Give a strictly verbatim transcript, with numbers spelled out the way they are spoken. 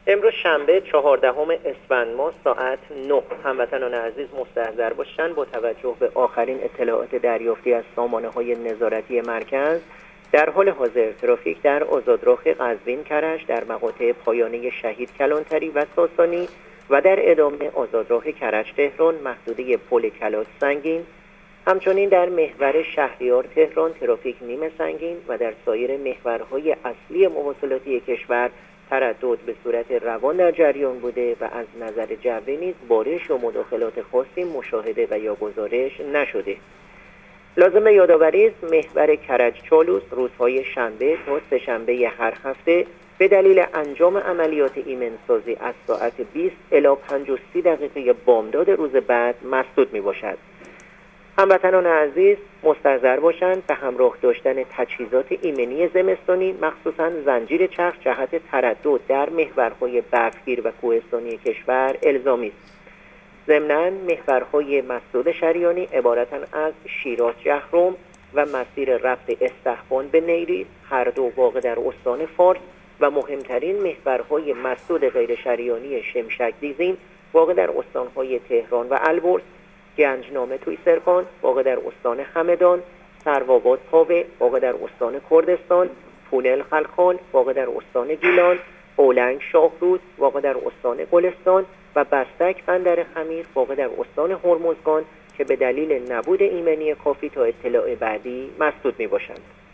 امروز شنبه چهاردهم اسفند ماه ساعت نه. هموطنان عزیز مستحضر باشند با توجه به آخرین اطلاعات دریافتی از سامانه‌های نظارتی مرکز در حال حاضر ترافیک در آزادراه قزوین کرج در مقاطع پایانی شهید کلانتری و ساسانی و در ادامه آزادراه کرج تهران محدوده پل کلاش سنگین، همچنین در محور شهریار تهران ترافیک نیمه سنگین و در سایر محورهای اصلی مواصلاتی کشور تردد به صورت روان در جریان بوده و از نظر جوی نیز بارش و مداخلات خاصی مشاهده و یا گزارش نشده. لازم یادآوری است محور کرج چالوس روزهای شنبه تا سه‌شنبه هر هفته به دلیل انجام عملیات ایمنسازی از ساعت بیست الی پنج و سی دقیقه بامداد روز بعد مسدود می باشد. هموطنان عزیز مستحضر باشند به همراه داشتن تجهیزات ایمنی زمستانی مخصوصاً زنجیر چرخ جهت تردد در محورهای برفگیر و کوهستانی کشور الزامی است. ضمناً محورهای مسدود شریانی عبارتند از شیراز جهرم و مسیر رفت استحبان به نیریز، هر دو واقع در استان فارس، و مهمترین محورهای مسدود غیر شریانی شمشک دیزین واقع در استانهای تهران و البرز، گنجنامه تویسرخان واقع در استان همدان، سروآباد پاوه واقع در استان کردستان، پونل خلخال واقع در استان گیلان، اولنگ شاهرود واقع در استان گلستان و بستک بندر خمیر واقع در استان هرمزگان که به دلیل نبود ایمنی کافی تا اطلاع بعدی مسدود می باشند.